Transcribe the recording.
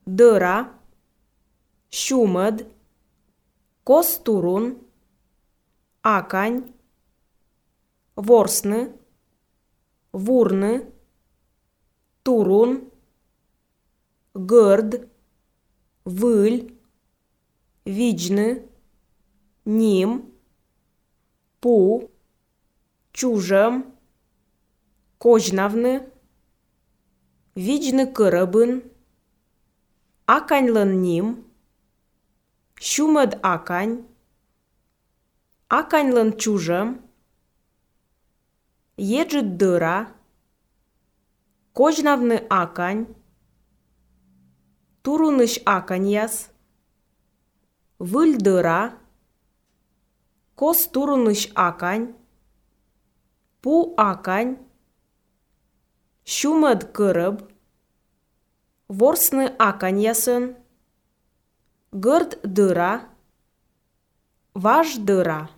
dăra, șumăd, costurun, acani, vorsnă, vurnă, turun, gărd, vâl, vignă, nim, pu, ciужăm, кожнавны, vignă cărăbân, acani-lăn nim, șumăd acani, acani-lăn ciужăm, ежет дыра, кожнавны акань, турыныш аканьяс, выль дыра, кос турыныш акань, пу акань, șumăd cărăb, vorsnă аканьясын, gărd dăra, vaj dăra.